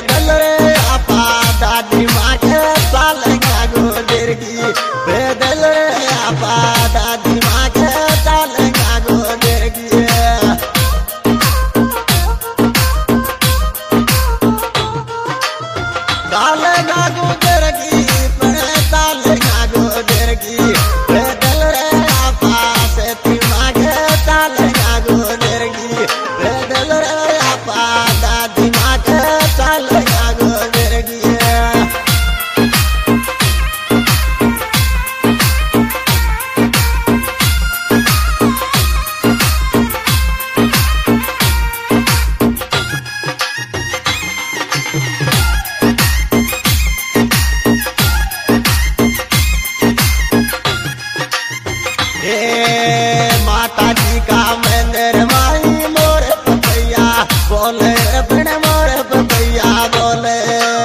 पैदल रे आपा दादी माँ के चालेगा गोदर की पैदल रे आपा दादी माँ के चालेगा गोदर की चालेगा गोदर की चालेगा गोदर की पैदल रे आपा सती माँ के चालेगा गोदर की पैदल रे आपा दादी माँ के चालेगा गोदर की माता जी का मंदिर माई मोर पपैया बोले बिन मोर पपैया बोले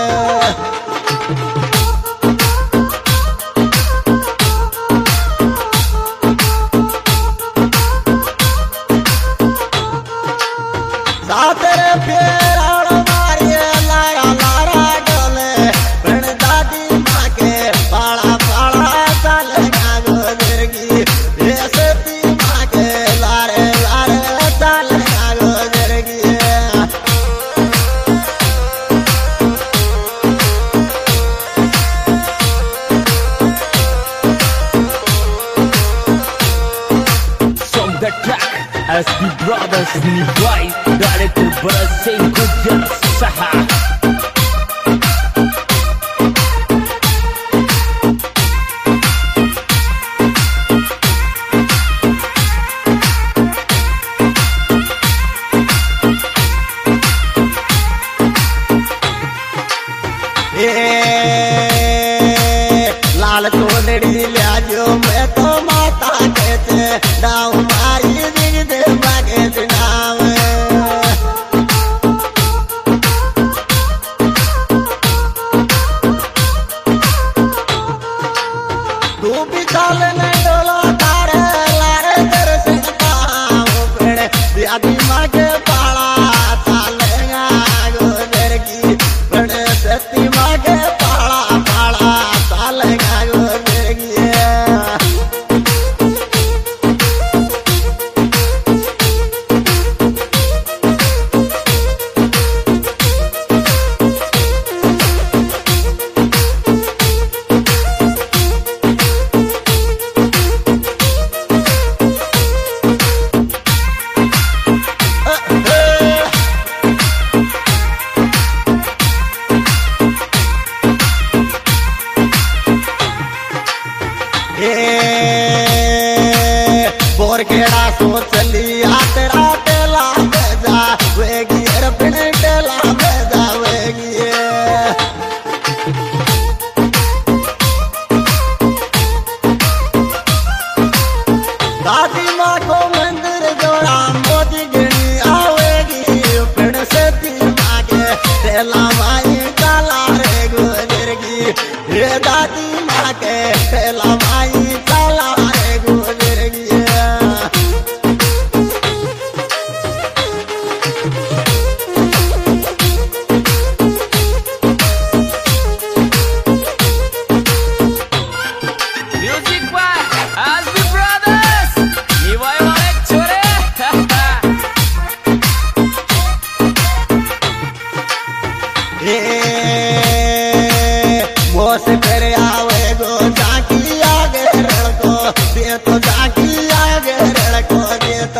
सातर फेर मारिए लारा लारा डोले बिन दादी माँ के पाला पाला चालेगा गोदर की सती माँ के लारे लारे चालेगा गोदर की From the track SB Brothers Nibai Director Barasin Gujar Saha लाल चोलड़ी लिया जो मैं तो माता कहते दाऊ मारी दिग दे बागे नाम तू भी चाल में डोला तारे लारे दर्शन पाऊं पेड़ दादी माँ के पाला चालेगा गोदर की पेड़ सती माँ के पाला पाला चालेगा गोदर की बोर केड़ा सो चली आतरा टेला बेजा वेगी रपण टेला बेजा वेगी दादी माँ को मंदिर जोड़ा मोदी गणी आवेगी पेड़ सती माँ के टेला माई काला रे गोदर की ये दादी माँ के टेला माई काला रे गोदर की Music by SB Brothers Nibai Malek Chore मोस कर आवे गो जाकी आगे रड़को दे तो जाकी आगे रड़को दे तो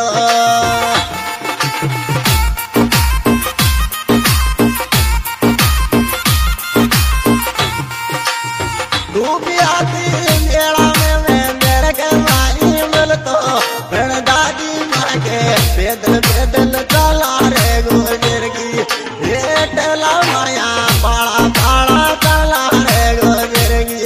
तू भी आती मेला में मेरे के माई मिल तो बिन दादी माँ के पैदल पैदल चला रे गोदर की ये टेला माया पाला पाला चला रे गोदर की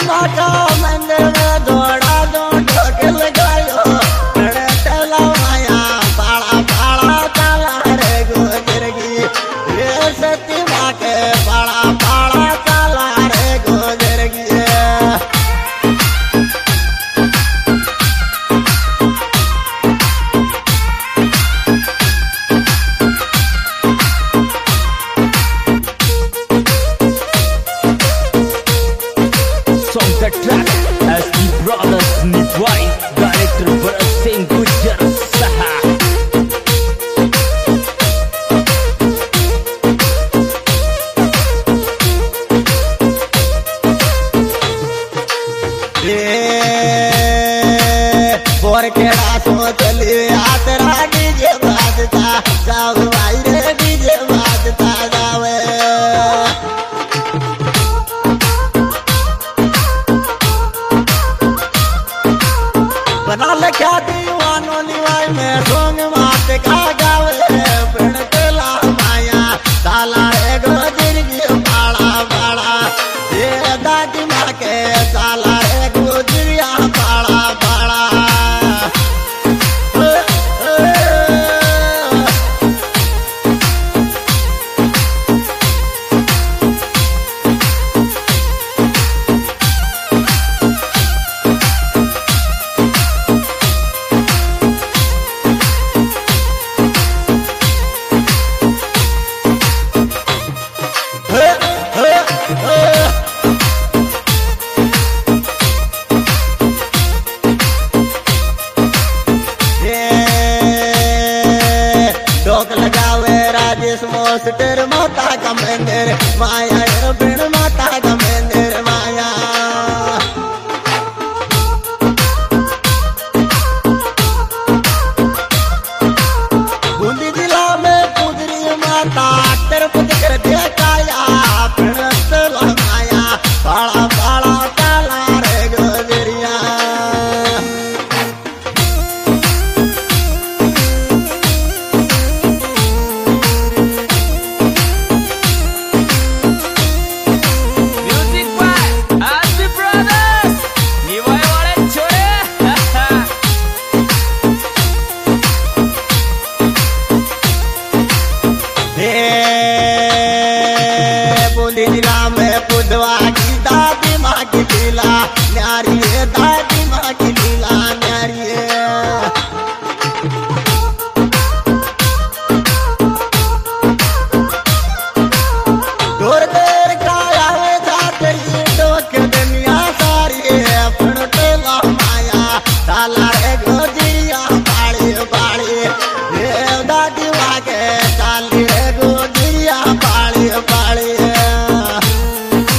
माता मंदिर में दौड़ा दो ढोक लगायो टला माया पाड़ा पाड़ा चला रे गुजरगी ये सती माँ के पाड़ा पाड़ा चला रे गुजरगी The track SB Brothers Nivai Director Bharat Singh Gujjar Saha बोर के रासो चली यात्रा डीजे बाजता जाओ भाई रे डीजे बाजता जावे बना लख्या दीवानो निवाई में सोंग मात का गावे पिण तेला माया साला रे गुजरगी पाड़ा पाड़ा ये दादी माँ के साला रे गुजरिया पाड़ा पाड़ा ढोक लगावे राजेश मोस्टर माता का मंदिर माया बिन माता का